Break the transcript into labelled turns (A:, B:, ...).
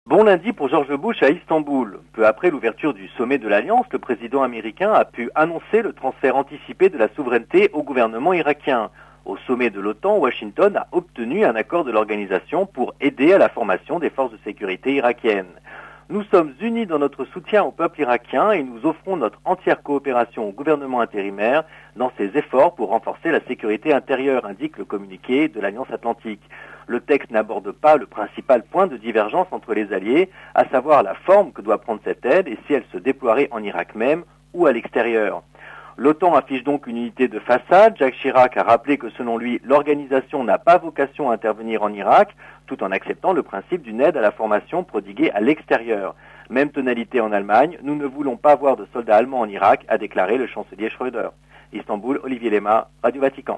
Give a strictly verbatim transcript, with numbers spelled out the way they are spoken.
A: Bon lundi pour George Bush à Istanbul. Peu après l'ouverture du sommet de l'Alliance, le président américain a pu annoncer le transfert anticipé de la souveraineté au gouvernement irakien. Au sommet de l'OTAN, Washington a obtenu un accord de l'organisation pour aider à la formation des forces de sécurité irakiennes. Nous sommes unis dans notre soutien au peuple irakien et nous offrons notre entière coopération au gouvernement intérimaire dans ses efforts pour renforcer la sécurité intérieure, indique le communiqué de l'Alliance Atlantique. Le texte n'aborde pas le principal point de divergence entre les alliés, à savoir la forme que doit prendre cette aide et si elle se déploierait en Irak même ou à l'extérieur. L'OTAN affiche donc une unité de façade. Jacques Chirac a rappelé que selon lui, l'organisation n'a pas vocation à intervenir en Irak, tout en acceptant le principe d'une aide à la formation prodiguée à l'extérieur. Même tonalité en Allemagne, nous ne voulons pas voir de soldats allemands en Irak, a déclaré le chancelier Schröder. Istanbul, Olivier Lema, Radio Vatican.